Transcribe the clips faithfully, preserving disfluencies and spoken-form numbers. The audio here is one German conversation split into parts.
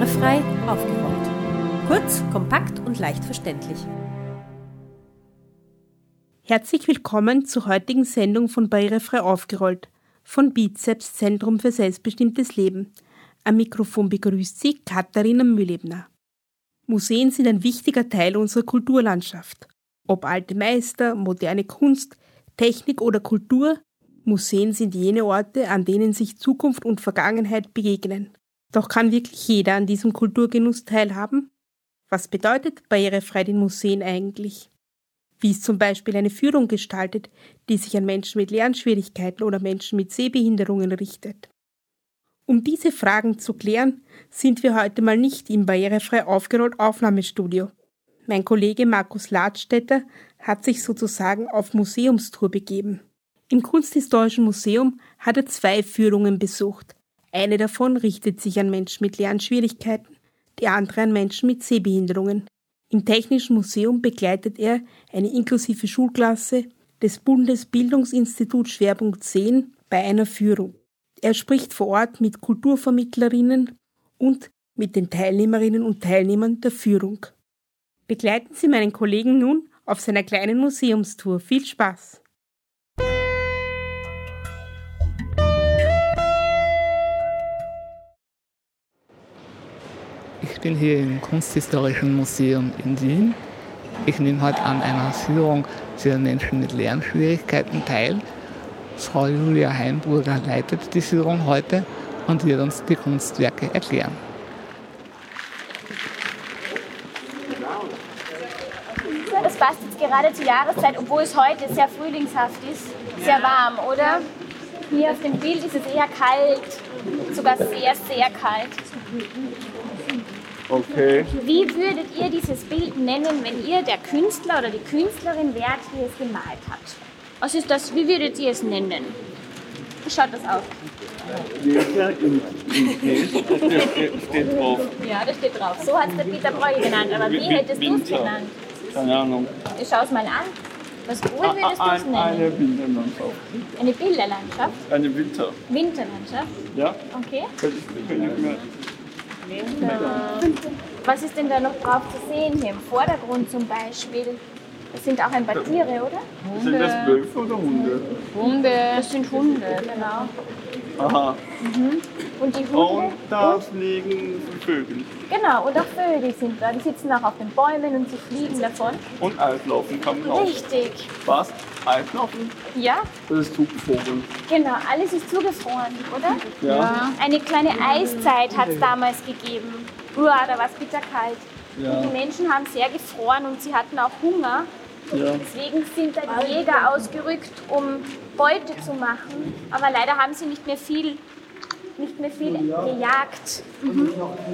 Barrierefrei aufgerollt. Kurz, kompakt und leicht verständlich. Herzlich willkommen zur heutigen Sendung von Barrierefrei aufgerollt, von Bizeps Zentrum für selbstbestimmtes Leben. Am Mikrofon begrüßt Sie Katharina Mühlebner. Museen sind ein wichtiger Teil unserer Kulturlandschaft. Ob alte Meister, moderne Kunst, Technik oder Kultur, Museen sind jene Orte, an denen sich Zukunft und Vergangenheit begegnen. Doch kann wirklich jeder an diesem Kulturgenuss teilhaben? Was bedeutet barrierefrei den Museen eigentlich? Wie ist zum Beispiel eine Führung gestaltet, die sich an Menschen mit Lernschwierigkeiten oder Menschen mit Sehbehinderungen richtet? Um diese Fragen zu klären, sind wir heute mal nicht im barrierefrei aufgerollt Aufnahmestudio. Mein Kollege Markus Ladstätter hat sich sozusagen auf Museumstour begeben. Im Kunsthistorischen Museum hat er zwei Führungen besucht. Eine davon richtet sich an Menschen mit Lernschwierigkeiten, die andere an Menschen mit Sehbehinderungen. Im Technischen Museum begleitet er eine inklusive Schulklasse des Bundesbildungsinstituts Schwerpunkt zehn bei einer Führung. Er spricht vor Ort mit Kulturvermittlerinnen und mit den Teilnehmerinnen und Teilnehmern der Führung. Begleiten Sie meinen Kollegen nun auf seiner kleinen Museumstour. Viel Spaß! Ich bin hier im Kunsthistorischen Museum in Wien. Ich nehme heute an einer Führung für Menschen mit Lernschwierigkeiten teil. Frau Julia Heimburger leitet die Führung heute und wird uns die Kunstwerke erklären. Das passt jetzt gerade zur Jahreszeit, obwohl es heute sehr frühlingshaft ist, sehr warm, oder? Hier auf dem Bild ist es eher kalt, sogar sehr, sehr kalt. Okay. Wie würdet ihr dieses Bild nennen, wenn ihr der Künstler oder die Künstlerin wärt, die es gemalt hat? Was ist das? Wie würdet ihr es nennen? Wie schaut das aus? Leser im Test, das steht drauf. Ja, das steht drauf. So hat es der Peter Breuer genannt, aber wie hättest du es genannt? Keine Ahnung. Ich schau es mal an. Was wohl würdest du es nennen? Eine Winterlandschaft. Eine Bilderlandschaft? Eine Winter. Winterlandschaft? Ja. Okay. Das ist nicht mehr. Was ist denn da noch drauf zu sehen hier im Vordergrund zum Beispiel? Das sind auch ein paar Tiere, oder? Hunde. Sind das Wölfe oder Hunde? Hunde. Das sind Hunde, genau. Aha. Mhm. Und die Hunde? Und da fliegen Vögel. Genau, und auch Vögel sind da. Die sitzen auch auf den Bäumen und sie fliegen davon. Und Eislaufen kann man auch. Richtig. Was? Eislaufen? Ja. Das ist zugefroren. Genau, alles ist zugefroren, oder? Ja. ja. Eine kleine Eiszeit hat es damals gegeben. Uah, da war es bitterkalt. Ja. Und die Menschen haben sehr gefroren und sie hatten auch Hunger. Ja. Deswegen sind da die Jäger ausgerückt, um Beute zu machen. Aber leider haben sie nicht mehr viel, nicht mehr viel gejagt. Mhm.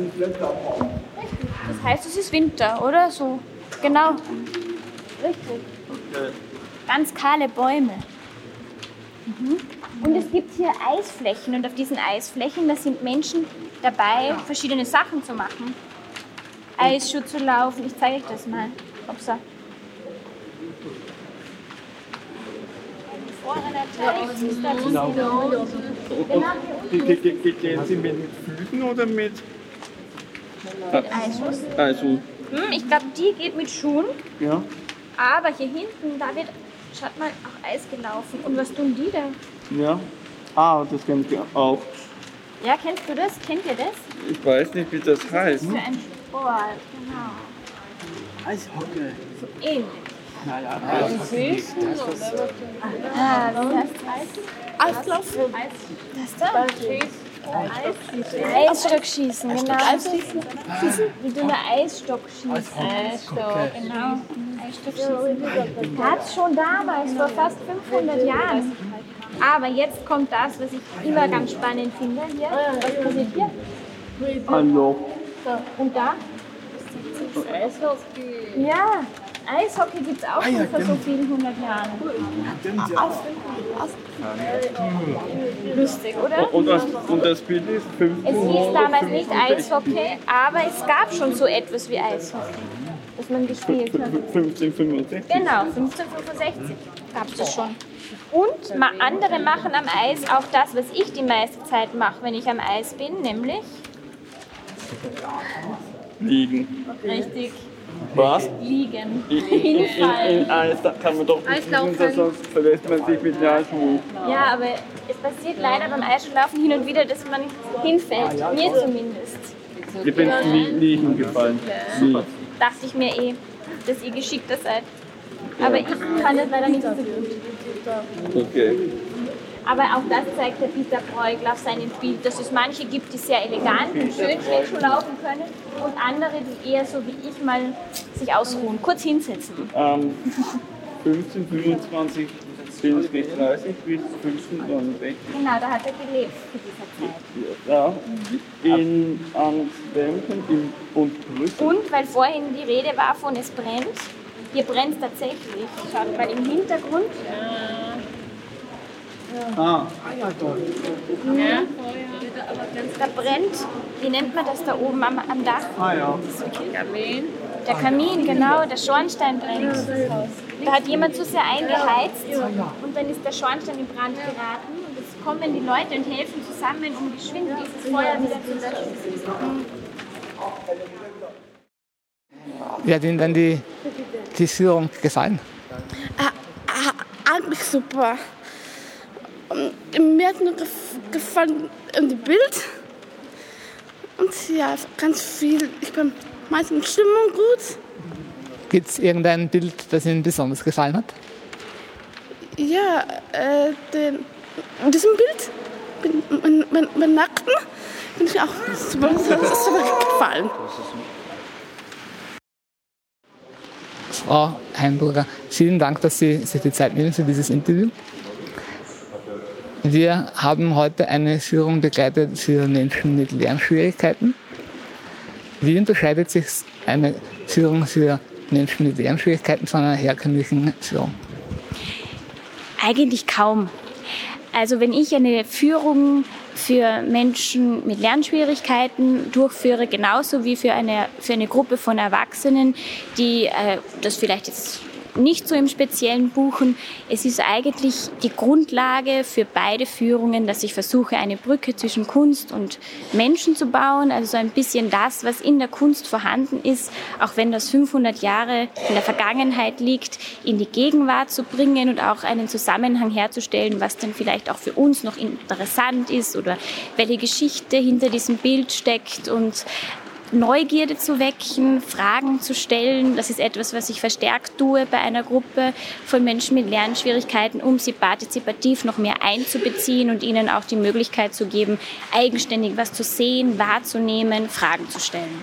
Das heißt, es ist Winter, oder? So. Genau. Richtig. Okay. Ganz kahle Bäume. Mhm. Und es gibt hier Eisflächen und auf diesen Eisflächen, da sind Menschen dabei, verschiedene Sachen zu machen. Eisschuh zu laufen, ich zeige euch das mal. Upsa. Vor einer Teich ist da zu sehen. Gehen Sie mit Füßen oder mit? Mit Eisschuss. Also. Hm, ich glaube, die geht mit Schuhen. Ja. Aber hier hinten, da wird, schaut mal, auch Eis gelaufen. Und was tun die da? Ja. Ah, das kennt ich auch. Ja, kennst du das? Kennt ihr das? Ich weiß nicht, wie das heißt. Für ein Sport, genau. Eishockey. So ähnlich. Naja, Ah, wie heißt das? Eislaufen. Das da? Eisstockschießen, genau. Wie du eine Eisstock schießt. Eisstock, genau. Eisstockschießen. Gab es schon damals, vor fast fünfhundert Jahren. Aber jetzt kommt das, was ich immer ganz spannend finde. Hier, was passiert hier? Hallo. So, und da? Eishockey. Ja, Eishockey gibt es auch schon vor so vielen hundert Jahren. Lustig, oder? Und das, und das Bild ist Es hieß damals nicht Eishockey, aber es gab schon so etwas wie Eishockey, das man gespielt hat. fünfzehnhundertfünfundsechzig? Genau, fünfzehnhundertfünfundsechzig gab es das schon. Und ma- andere machen am Eis auch das, was ich die meiste Zeit mache, wenn ich am Eis bin, nämlich Liegen. Richtig. Was? Liegen. In, in, in, in Eis da kann man doch nicht liegen, sonst verlässt man sich mit Jahrenschuhen. Ja, aber es passiert leider beim Eisschnelllaufen hin und wieder, dass man hinfällt. Mir zumindest. Ich bin nie liegen gefallen. Nie. Dachte ich mir eh, dass ihr geschickter seid. Aber ich kann das leider nicht so gut. Okay. Aber auch das zeigt der Peter Bruegel auf seinem Bild, dass es manche gibt, die sehr elegant und schön Schlittschuh laufen können und andere, die eher so wie ich mal sich ausruhen, kurz hinsetzen. Ähm, fünfzehn, fünfundzwanzig bis dreißig bis fünfzehn neunundsechzig. Genau, da hat er gelebt zu dieser Zeit. Ja, in Antwerpen in, und Brüssel. Und weil vorhin die Rede war von es brennt, hier brennt es tatsächlich. Schaut mal im Hintergrund. Ah, Ja. Da brennt, wie nennt man das da oben am, am Dach? ah ja. Der Kamin, genau, der Schornstein brennt. Da hat jemand zu sehr eingeheizt und dann ist der Schornstein in Brand geraten und jetzt kommen die Leute und helfen zusammen, um geschwind dieses Feuer wieder zu löschen. Wie hat Ihnen denn die, die Führung gefallen? Ah, eigentlich super. Und mir hat nur gef- gefallen um die Bild. Und ja, ganz viel. Ich bin meistens in Stimmung gut. Gibt es irgendein Bild, das Ihnen besonders gefallen hat? Ja, äh, den, in diesem Bild, bin, mein, mein, mein Nackten, bin ich auch super, super gefallen. Frau Heimburger, vielen Dank, dass Sie sich die Zeit nehmen für dieses Interview. Wir haben heute eine Führung begleitet für Menschen mit Lernschwierigkeiten. Wie unterscheidet sich eine Führung für Menschen mit Lernschwierigkeiten von einer herkömmlichen Führung? Eigentlich kaum. Also wenn ich eine Führung für Menschen mit Lernschwierigkeiten durchführe, genauso wie für eine, für eine Gruppe von Erwachsenen, die äh, das vielleicht jetzt nicht so im Speziellen buchen. Es ist eigentlich die Grundlage für beide Führungen, dass ich versuche, eine Brücke zwischen Kunst und Menschen zu bauen. Also so ein bisschen das, was in der Kunst vorhanden ist, auch wenn das fünfhundert Jahre in der Vergangenheit liegt, in die Gegenwart zu bringen und auch einen Zusammenhang herzustellen, was dann vielleicht auch für uns noch interessant ist oder welche Geschichte hinter diesem Bild steckt und Neugierde zu wecken, Fragen zu stellen. Das ist etwas, was ich verstärkt tue bei einer Gruppe von Menschen mit Lernschwierigkeiten, um sie partizipativ noch mehr einzubeziehen und ihnen auch die Möglichkeit zu geben, eigenständig was zu sehen, wahrzunehmen, Fragen zu stellen.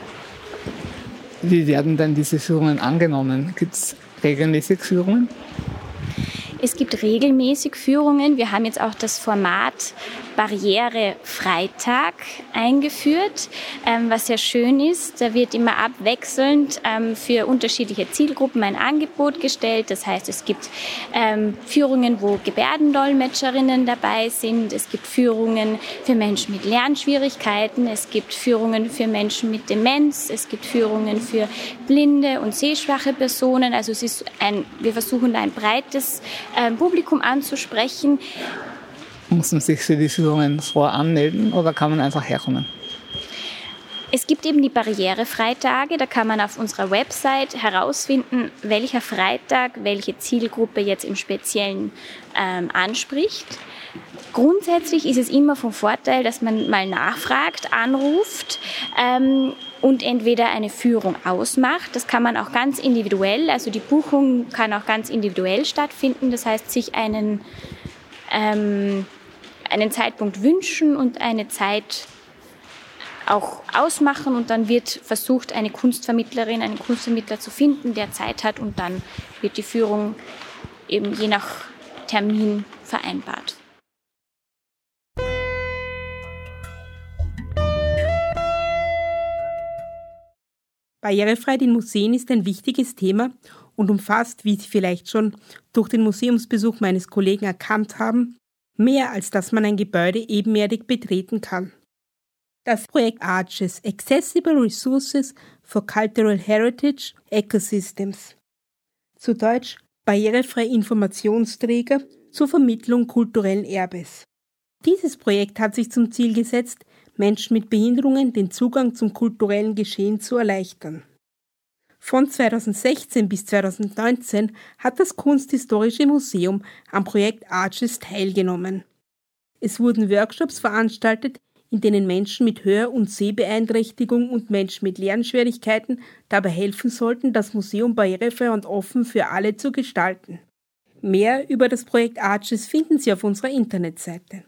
Wie werden denn diese Führungen angenommen? Gibt es regelmäßig Führungen? Es gibt regelmäßig Führungen. Wir haben jetzt auch das Format Barrierefreitag eingeführt, ähm, was sehr schön ist. Da wird immer abwechselnd ähm, für unterschiedliche Zielgruppen ein Angebot gestellt. Das heißt, es gibt ähm, Führungen, wo Gebärdendolmetscherinnen dabei sind. Es gibt Führungen für Menschen mit Lernschwierigkeiten. Es gibt Führungen für Menschen mit Demenz. Es gibt Führungen für blinde und sehschwache Personen. Also es ist ein, wir versuchen da ein breites ähm, Publikum anzusprechen. Muss man sich für die Führungen voranmelden oder kann man einfach herkommen? Es gibt eben die Barrierefreitage, da kann man auf unserer Website herausfinden, welcher Freitag welche Zielgruppe jetzt im Speziellen ähm, anspricht. Grundsätzlich ist es immer von Vorteil, dass man mal nachfragt, anruft ähm, und entweder eine Führung ausmacht. Das kann man auch ganz individuell, also die Buchung kann auch ganz individuell stattfinden. Das heißt, sich einen, ähm, einen Zeitpunkt wünschen und eine Zeit auch ausmachen und dann wird versucht, eine Kunstvermittlerin, einen Kunstvermittler zu finden, der Zeit hat und dann wird die Führung eben je nach Termin vereinbart. Barrierefreiheit in Museen ist ein wichtiges Thema und umfasst, wie Sie vielleicht schon durch den Museumsbesuch meines Kollegen erkannt haben, mehr als dass man ein Gebäude ebenerdig betreten kann. Das Projekt ARCHES, Accessible Resources for Cultural Heritage Ecosystems, zu Deutsch barrierefreie Informationsträger zur Vermittlung kulturellen Erbes. Dieses Projekt hat sich zum Ziel gesetzt, Menschen mit Behinderungen den Zugang zum kulturellen Geschehen zu erleichtern. Von zweitausendsechzehn bis zweitausendneunzehn hat das Kunsthistorische Museum am Projekt Arches teilgenommen. Es wurden Workshops veranstaltet, in denen Menschen mit Hör- und Sehbeeinträchtigung und Menschen mit Lernschwierigkeiten dabei helfen sollten, das Museum barrierefrei und offen für alle zu gestalten. Mehr über das Projekt Arches finden Sie auf unserer Internetseite.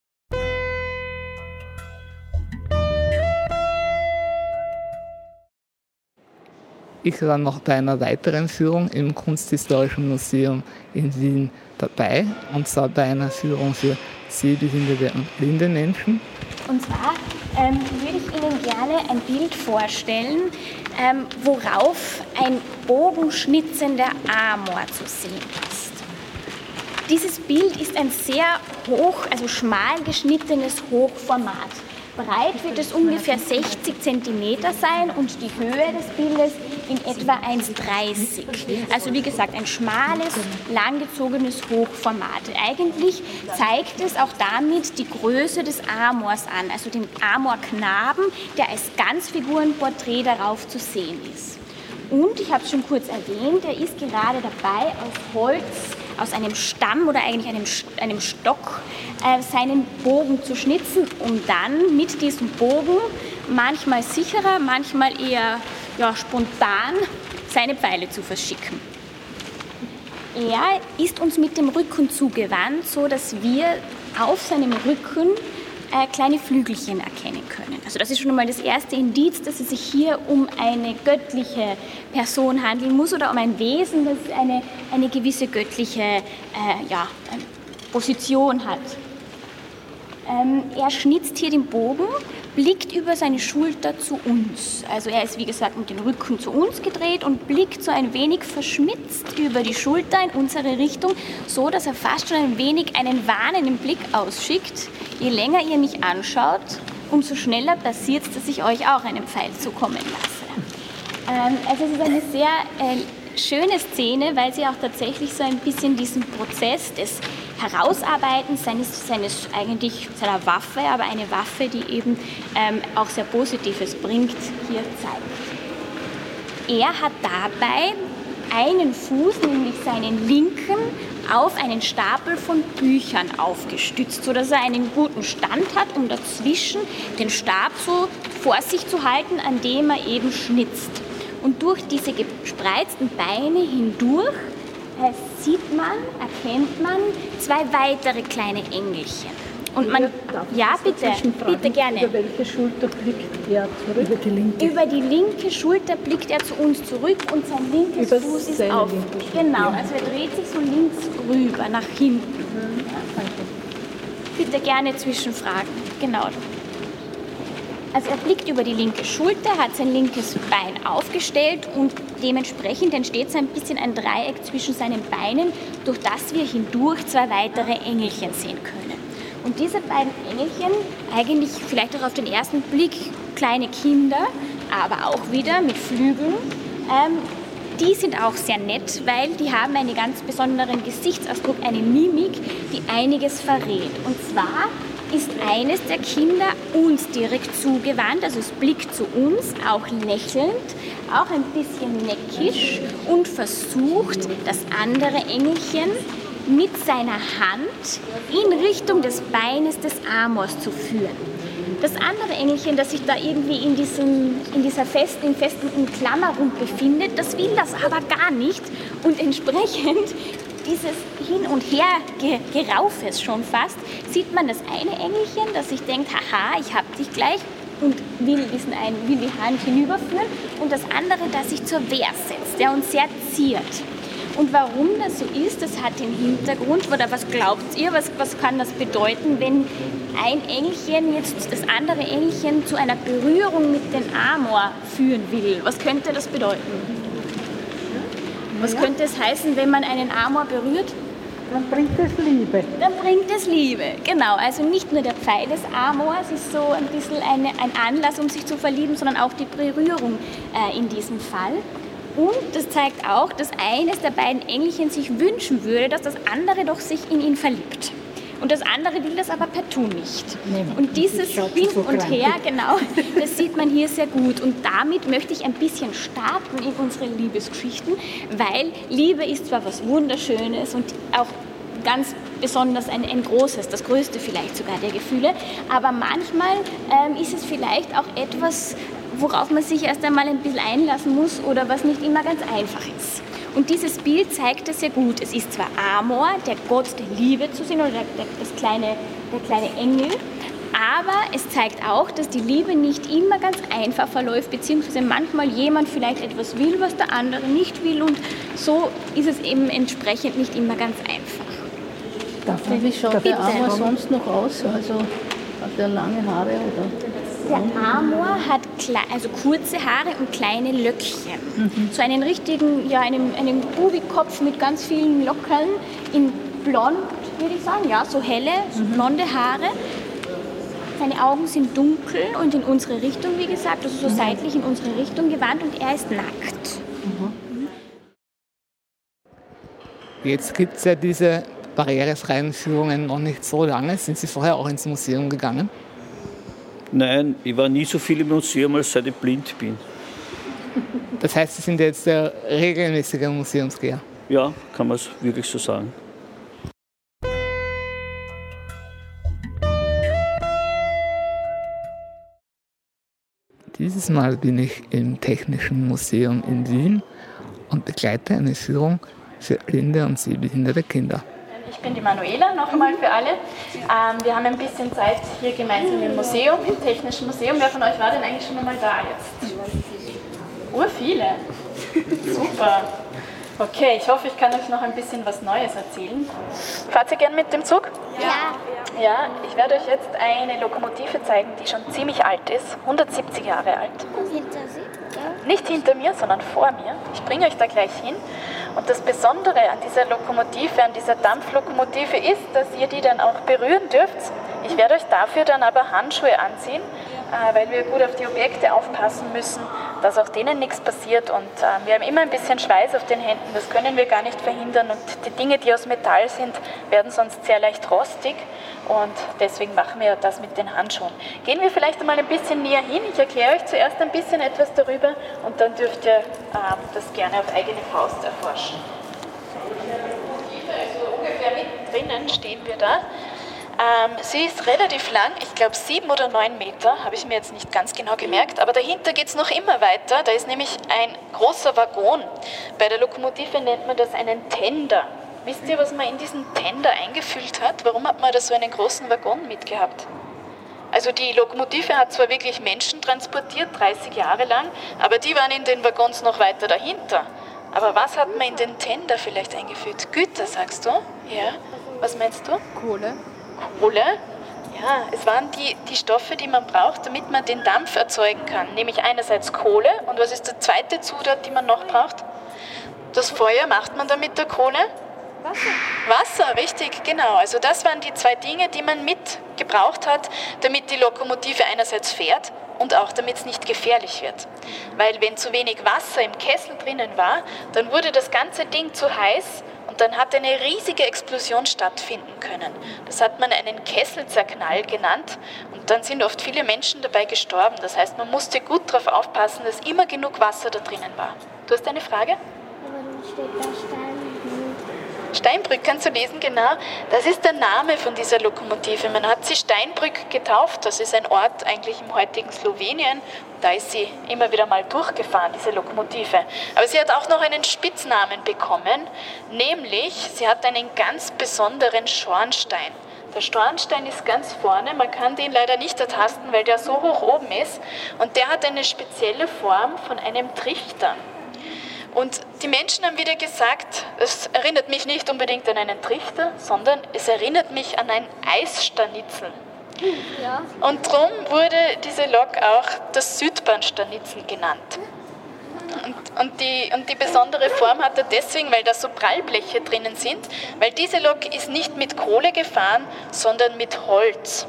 Ich war noch bei einer weiteren Führung im Kunsthistorischen Museum in Wien dabei, und zwar bei einer Führung für sehbehinderte und blinde Menschen. Und zwar ähm, würde ich Ihnen gerne ein Bild vorstellen, ähm, worauf ein bogenschnitzender Amor zu sehen ist. Dieses Bild ist ein sehr hoch, also schmal geschnittenes Hochformat. Breit wird es ungefähr sechzig Zentimeter sein und die Höhe des Bildes in etwa eins Komma dreißig. Also wie gesagt, ein schmales, langgezogenes Hochformat. Eigentlich zeigt es auch damit die Größe des Amors an, also den Amorknaben, der als Ganzfigurenporträt darauf zu sehen ist. Und, ich habe es schon kurz erwähnt, er ist gerade dabei, aus Holz, aus einem Stamm oder eigentlich einem, einem Stock äh, seinen Bogen zu schnitzen, um dann mit diesem Bogen, manchmal sicherer, manchmal eher ja, spontan, seine Pfeile zu verschicken. Er ist uns mit dem Rücken zugewandt, so dass wir auf seinem Rücken äh, kleine Flügelchen erkennen können. Also das ist schon einmal das erste Indiz, dass es sich hier um eine göttliche Person handeln muss oder um ein Wesen, das eine, eine gewisse göttliche äh, ja, Position hat. Ähm, er schnitzt hier den Bogen, blickt über seine Schulter zu uns. Also er ist, wie gesagt, mit dem Rücken zu uns gedreht und blickt so ein wenig verschmitzt über die Schulter in unsere Richtung, so dass er fast schon ein wenig einen warnenden Blick ausschickt. Je länger ihr mich anschaut, umso schneller passiert es, dass ich euch auch einen Pfeil zukommen lasse. Ähm, also es ist eine sehr äh, schöne Szene, weil sie auch tatsächlich so ein bisschen diesen Prozess des Herausarbeitens seines, seines eigentlich seiner Waffe, aber eine Waffe, die eben ähm, auch sehr Positives bringt, hier zeigt. Er hat dabei einen Fuß, nämlich seinen linken, auf einen Stapel von Büchern aufgestützt, sodass er einen guten Stand hat, um dazwischen den Stab so vor sich zu halten, an dem er eben schnitzt. Und durch diese gespreizten Beine hindurch äh, sieht man, erkennt man zwei weitere kleine Engelchen. Und man, ja, bitte, bitte gerne. Über welche Schulter blickt er zurück? Über die linke. Über die linke Schulter blickt er zu uns zurück und sein linkes Über Fuß ist auf. Genau, also er dreht sich so links rüber, nach hinten. Mhm. Bitte gerne zwischenfragen. Genau. Also er blickt über die linke Schulter, hat sein linkes Bein aufgestellt und dementsprechend entsteht so ein bisschen ein Dreieck zwischen seinen Beinen, durch das wir hindurch zwei weitere Engelchen sehen können. Und diese beiden Engelchen, eigentlich vielleicht auch auf den ersten Blick kleine Kinder, aber auch wieder mit Flügeln, ähm, die sind auch sehr nett, weil die haben einen ganz besonderen Gesichtsausdruck, eine Mimik, die einiges verrät. Und zwar ist eines der Kinder uns direkt zugewandt, also es blickt zu uns, auch lächelnd, auch ein bisschen neckisch und versucht, das andere Engelchen mit seiner Hand in Richtung des Beines des Amors zu führen. Das andere Engelchen, das sich da irgendwie in, diesem, in dieser festen, in festen Umklammerung befindet, das will das aber gar nicht und entsprechend dieses Hin- und Her-Geraufes schon fast, sieht man das eine Engelchen, das sich denkt, haha, ich hab dich gleich und will, diesen einen, will die Hand hinüberführen und das andere, das sich zur Wehr setzt, der uns sehr ziert. Und warum das so ist, das hat den Hintergrund, oder was glaubt ihr, was, was kann das bedeuten, wenn ein Engelchen jetzt das andere Engelchen zu einer Berührung mit dem Amor führen will? Was könnte das bedeuten? Was könnte es heißen, wenn man einen Amor berührt? Dann bringt es Liebe. Dann bringt es Liebe, genau. Also nicht nur der Pfeil des Amors ist so ein bisschen eine, ein Anlass, um sich zu verlieben, sondern auch die Berührung äh, in diesem Fall. Und das zeigt auch, dass eines der beiden Engelchen sich wünschen würde, dass das andere doch sich in ihn verliebt. Und das andere will das aber partout nicht. Und dieses Hin und Her, genau, das sieht man hier sehr gut. Und damit möchte ich ein bisschen starten in unsere Liebesgeschichten, weil Liebe ist zwar was Wunderschönes und auch ganz besonders ein, ein großes, das größte vielleicht sogar der Gefühle, aber manchmal ähm, ist es vielleicht auch etwas, worauf man sich erst einmal ein bisschen einlassen muss oder was nicht immer ganz einfach ist. Und dieses Bild zeigt es sehr gut. Es ist zwar Amor, der Gott der Liebe zu sehen, oder der, der, das kleine, der kleine Engel, aber es zeigt auch, dass die Liebe nicht immer ganz einfach verläuft, beziehungsweise manchmal jemand vielleicht etwas will, was der andere nicht will, und so ist es eben entsprechend nicht immer ganz einfach. Wie schaut der Amor sonst noch aus? Also hat er lange Haare oder? Der Amor hat also kurze Haare und kleine Löckchen. Mhm. So einen richtigen, ja, einen, einen Bubikopf mit ganz vielen Lockern in blond, würde ich sagen, ja, so helle, so blonde Haare. Seine Augen sind dunkel und in unsere Richtung, wie gesagt, also so mhm. seitlich in unsere Richtung gewandt, und er ist nackt. Mhm. Jetzt gibt es ja diese barrierefreien Führungen noch nicht so lange. Sind Sie vorher auch ins Museum gegangen? Nein, ich war nie so viel im Museum, als seit ich blind bin. Das heißt, Sie sind jetzt der regelmäßige Museumsgeher? Ja, kann man es wirklich so sagen. Dieses Mal bin ich im Technischen Museum in Wien und begleite eine Führung für blinde und sehbehinderte Kinder. Ich bin die Manuela, noch einmal für alle. Ähm, wir haben ein bisschen Zeit hier gemeinsam im Museum, im Technischen Museum. Wer von euch war denn eigentlich schon einmal da jetzt? Ur viele. Super. Okay, ich hoffe, ich kann euch noch ein bisschen was Neues erzählen. Fahrt ihr gern mit dem Zug? Ja. Ja, ich werde euch jetzt eine Lokomotive zeigen, die schon ziemlich alt ist, hundertsiebzig Jahre alt. Hinter Sie? Nicht hinter mir, sondern vor mir. Ich bringe euch da gleich hin. Und das Besondere an dieser Lokomotive, an dieser Dampflokomotive ist, dass ihr die dann auch berühren dürft. Ich werde euch dafür dann aber Handschuhe anziehen, weil wir gut auf die Objekte aufpassen müssen, dass auch denen nichts passiert. Und wir haben immer ein bisschen Schweiß auf den Händen, das können wir gar nicht verhindern. Und die Dinge, die aus Metall sind, werden sonst sehr leicht rostig. Und deswegen machen wir das mit den Handschuhen. Gehen wir vielleicht einmal ein bisschen näher hin. Ich erkläre euch zuerst ein bisschen etwas darüber und dann dürft ihr ähm, das gerne auf eigene Faust erforschen. Also ungefähr mittendrin stehen wir da. Ähm, sie ist relativ lang, ich glaube sieben oder neun Meter, habe ich mir jetzt nicht ganz genau gemerkt, aber dahinter geht es noch immer weiter. Da ist nämlich ein großer Waggon. Bei der Lokomotive nennt man das einen Tender. Wisst ihr, was man in diesen Tender eingefüllt hat? Warum hat man da so einen großen Waggon mitgehabt? Also die Lokomotive hat zwar wirklich Menschen transportiert, dreißig Jahre lang, aber die waren in den Waggons noch weiter dahinter. Aber was hat man in den Tender vielleicht eingefüllt? Güter, sagst du? Ja. Was meinst du? Kohle. Kohle? Ja, es waren die, die Stoffe, die man braucht, damit man den Dampf erzeugen kann. Nämlich einerseits Kohle, und was ist die zweite Zutat, die man noch braucht? Das Feuer macht man dann mit der Kohle? Wasser. Wasser, richtig, genau. Also das waren die zwei Dinge, die man mitgebraucht hat, damit die Lokomotive einerseits fährt und auch damit es nicht gefährlich wird. Weil wenn zu wenig Wasser im Kessel drinnen war, dann wurde das ganze Ding zu heiß und dann hat eine riesige Explosion stattfinden können. Das hat man einen Kesselzerknall genannt, und dann sind oft viele Menschen dabei gestorben. Das heißt, man musste gut darauf aufpassen, dass immer genug Wasser da drinnen war. Du hast eine Frage? Aber steht da Steinbrück. Steinbrück, kannst du lesen, genau. Das ist der Name von dieser Lokomotive. Man hat sie Steinbrück getauft. Das ist ein Ort eigentlich im heutigen Slowenien. Da ist sie immer wieder mal durchgefahren, diese Lokomotive. Aber sie hat auch noch einen Spitznamen bekommen, nämlich sie hat einen ganz besonderen Schornstein. Der Schornstein ist ganz vorne, man kann den leider nicht ertasten, weil der so hoch oben ist. Und der hat eine spezielle Form von einem Trichter. Und die Menschen haben wieder gesagt, es erinnert mich nicht unbedingt an einen Trichter, sondern es erinnert mich an ein Eisstanitzel. Ja. Und darum wurde diese Lok auch das Südbahnstanitzel genannt. Und, und, die, und die besondere Form hat er deswegen, weil da so Prallbleche drinnen sind, weil diese Lok ist nicht mit Kohle gefahren, sondern mit Holz.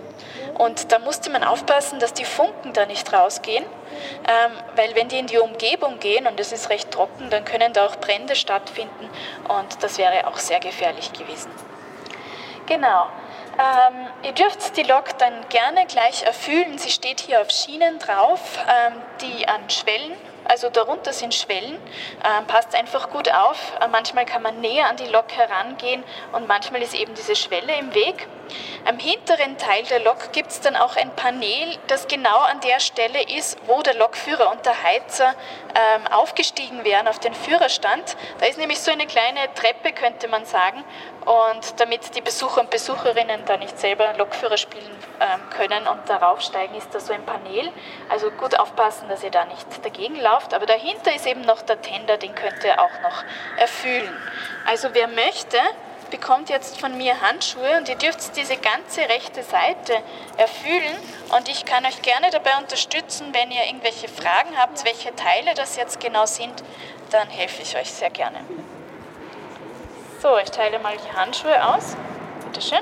Und da musste man aufpassen, dass die Funken da nicht rausgehen, ähm, weil wenn die in die Umgebung gehen und es ist recht trocken, dann können da auch Brände stattfinden und das wäre auch sehr gefährlich gewesen. Genau. Ähm, ihr dürft die Lok dann gerne gleich erfüllen. Sie steht hier auf Schienen drauf, ähm, die an Schwellen, also darunter sind Schwellen. Ähm, passt einfach gut auf. Äh, manchmal kann man näher an die Lok herangehen und manchmal ist eben diese Schwelle im Weg. Am hinteren Teil der Lok gibt es dann auch ein Panel, das genau an der Stelle ist, wo der Lokführer und der Heizer ähm, aufgestiegen wären auf den Führerstand. Da ist nämlich so eine kleine Treppe, könnte man sagen. Und damit die Besucher und Besucherinnen da nicht selber Lokführer spielen ähm, können und darauf steigen, ist da so ein Panel. Also gut aufpassen, dass ihr da nicht dagegen lauft. Aber dahinter ist eben noch der Tender, den könnt ihr auch noch erfüllen. Also wer möchte, bekommt jetzt von mir Handschuhe und ihr dürft diese ganze rechte Seite erfüllen und ich kann euch gerne dabei unterstützen, wenn ihr irgendwelche Fragen habt, welche Teile das jetzt genau sind, dann helfe ich euch sehr gerne. So, ich teile mal die Handschuhe aus. Bitte schön.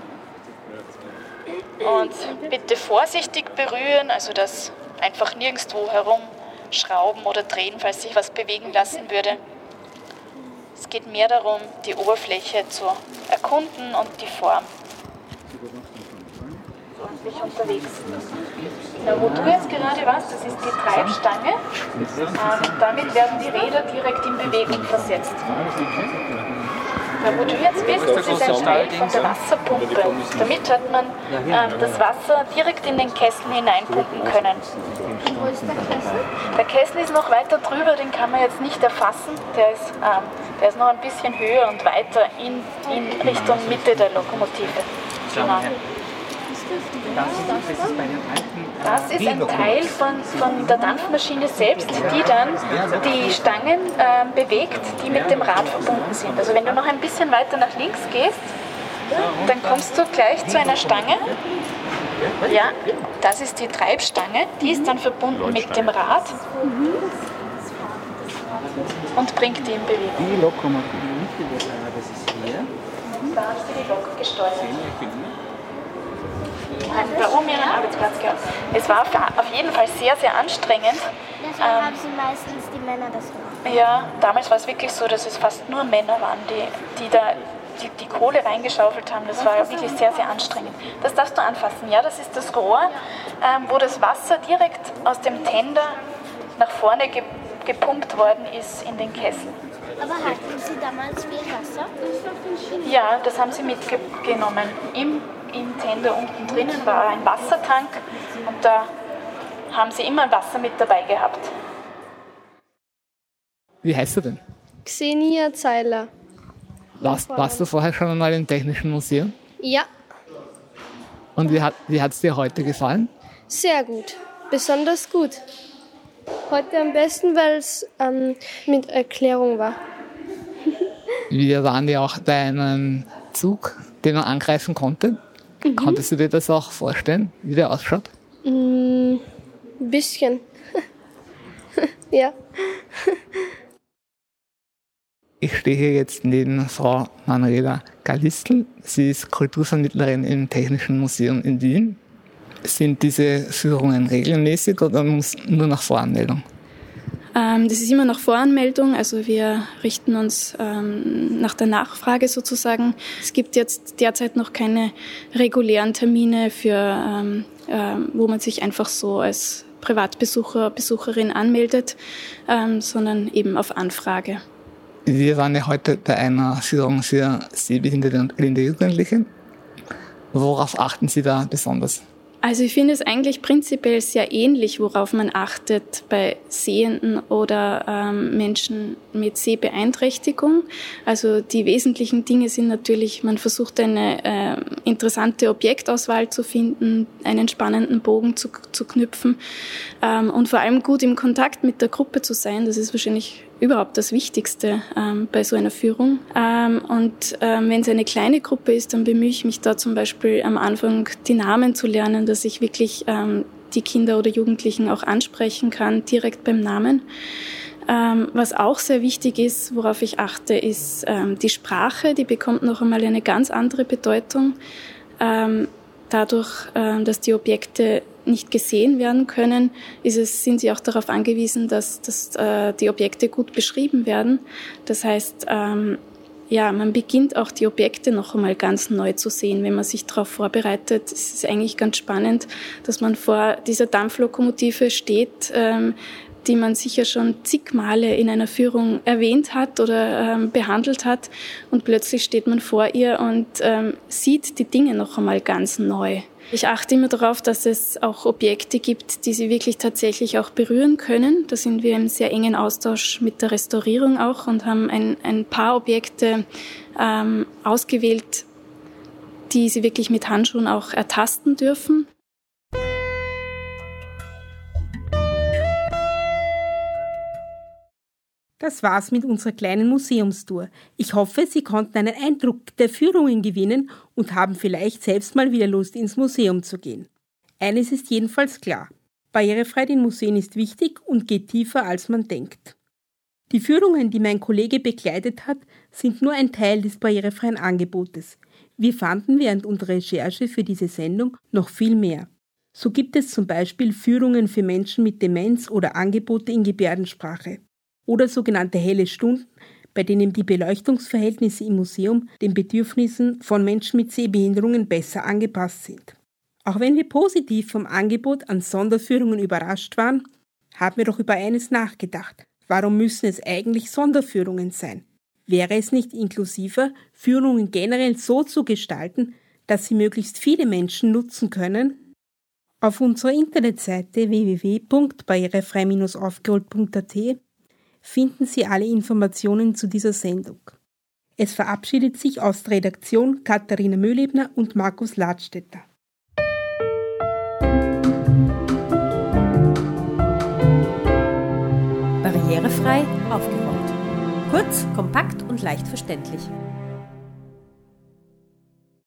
Und bitte vorsichtig berühren, also dass einfach nirgendwo herumschrauben oder drehen, falls sich was bewegen lassen würde. Es geht mehr darum, die Oberfläche zu erkunden und die Form. So ordentlich unterwegs. Da, wo du jetzt gerade warst, das ist die Treibstange. Und damit werden die Räder direkt in Bewegung versetzt. Da, wo du jetzt bist, das ist ein Teil von der Wasserpumpe. Damit hat man ähm, das Wasser direkt in den Kessel hineinpumpen können. Wo ist der Kessel? Der Kessel ist noch weiter drüber, den kann man jetzt nicht erfassen. Der ist, ähm, der ist noch ein bisschen höher und weiter in, in Richtung Mitte der Lokomotive. Genau. Das ist ein Teil von, von der Dampfmaschine selbst, die dann die Stangen äh, bewegt, die mit dem Rad verbunden sind. Also wenn du noch ein bisschen weiter nach links gehst, dann kommst du gleich zu einer Stange. Ja, das ist die Treibstange, die ist dann verbunden mit dem Rad und bringt die in Bewegung. Die Lokomotive, das ist hier. Da hast du die Lok gesteuert. Bei oben ihren Arbeitsplatz gehabt. Es war auf jeden Fall sehr, sehr anstrengend. Deshalb ähm, haben sie meistens die Männer das gemacht. Ja, damals war es wirklich so, dass es fast nur Männer waren, die, die da die, die Kohle reingeschaufelt haben. Das war ja wirklich sehr, sehr anstrengend. Das darfst du anfassen. Ja, das ist das Rohr, ähm, wo das Wasser direkt aus dem Tender nach vorne ge gepumpt worden ist in den Kessel. Aber hatten sie damals viel Wasser? Ja, das haben sie mitgenommen. Im Im Tender unten drinnen war ein Wassertank und da haben sie immer Wasser mit dabei gehabt. Wie heißt du denn? Xenia Zeiler. Warst, warst du vorher schon einmal im Technischen Museum? Ja. Und wie hat wie hat's dir heute gefallen? Sehr gut. Besonders gut. Heute am besten, weil es ähm, mit Erklärung war. Wir waren ja auch bei einem Zug, den man angreifen konnte. Mhm. Konntest du dir das auch vorstellen, wie der ausschaut? Mm, ein bisschen. Ja. Ich stehe hier jetzt neben Frau Manuela Galistl. Sie ist Kulturvermittlerin im Technischen Museum in Wien. Sind diese Führungen regelmäßig oder muss nur nach Voranmeldung? Ähm, das ist immer nach Voranmeldung, also wir richten uns ähm, nach der Nachfrage sozusagen. Es gibt jetzt derzeit noch keine regulären Termine, für, ähm, äh, wo man sich einfach so als Privatbesucher, Besucherin anmeldet, ähm, sondern eben auf Anfrage. Wir waren ja heute bei einer Führung für sehbehinderte und blinde Jugendliche. Worauf achten Sie da besonders? Also ich finde es eigentlich prinzipiell sehr ähnlich, worauf man achtet bei Sehenden oder ähm, Menschen mit Sehbeeinträchtigung. Also die wesentlichen Dinge sind natürlich, man versucht eine äh, interessante Objektauswahl zu finden, einen spannenden Bogen zu, zu knüpfen ähm, und vor allem gut im Kontakt mit der Gruppe zu sein. Das ist wahrscheinlich überhaupt das Wichtigste ähm, bei so einer Führung. Ähm, und ähm, wenn es eine kleine Gruppe ist, dann bemühe ich mich da zum Beispiel am Anfang die Namen zu lernen, dass ich wirklich ähm, die Kinder oder Jugendlichen auch ansprechen kann, direkt beim Namen. Ähm, was auch sehr wichtig ist, worauf ich achte, ist ähm, die Sprache. Die bekommt noch einmal eine ganz andere Bedeutung. Ähm, dadurch, ähm, dass die Objekte nicht gesehen werden können, ist es, sind sie auch darauf angewiesen, dass, dass äh, die Objekte gut beschrieben werden. Das heißt, ähm, ja, man beginnt auch die Objekte noch einmal ganz neu zu sehen, wenn man sich darauf vorbereitet. Es ist eigentlich ganz spannend, dass man vor dieser Dampflokomotive steht, ähm, die man sicher schon zig Male in einer Führung erwähnt hat oder ähm, behandelt hat. Und plötzlich steht man vor ihr und ähm, sieht die Dinge noch einmal ganz neu. Ich achte immer darauf, dass es auch Objekte gibt, die Sie wirklich tatsächlich auch berühren können. Da sind wir im sehr engen Austausch mit der Restaurierung auch und haben ein, ein paar Objekte ähm, ausgewählt, die Sie wirklich mit Handschuhen auch ertasten dürfen. Das war's mit unserer kleinen Museumstour. Ich hoffe, Sie konnten einen Eindruck der Führungen gewinnen und haben vielleicht selbst mal wieder Lust, ins Museum zu gehen. Eines ist jedenfalls klar: Barrierefreiheit in Museen ist wichtig und geht tiefer, als man denkt. Die Führungen, die mein Kollege begleitet hat, sind nur ein Teil des barrierefreien Angebotes. Wir fanden während unserer Recherche für diese Sendung noch viel mehr. So gibt es zum Beispiel Führungen für Menschen mit Demenz oder Angebote in Gebärdensprache. Oder sogenannte helle Stunden, bei denen die Beleuchtungsverhältnisse im Museum den Bedürfnissen von Menschen mit Sehbehinderungen besser angepasst sind. Auch wenn wir positiv vom Angebot an Sonderführungen überrascht waren, haben wir doch über eines nachgedacht. Warum müssen es eigentlich Sonderführungen sein? Wäre es nicht inklusiver, Führungen generell so zu gestalten, dass sie möglichst viele Menschen nutzen können? Auf unserer Internetseite w w w punkt barrierefrei Bindestrich aufgerollt punkt a t finden Sie alle Informationen zu dieser Sendung. Es verabschiedet sich aus der Redaktion Katharina Mühlebner und Markus Ladstätter. Barrierefrei aufgerollt. Kurz, kompakt und leicht verständlich.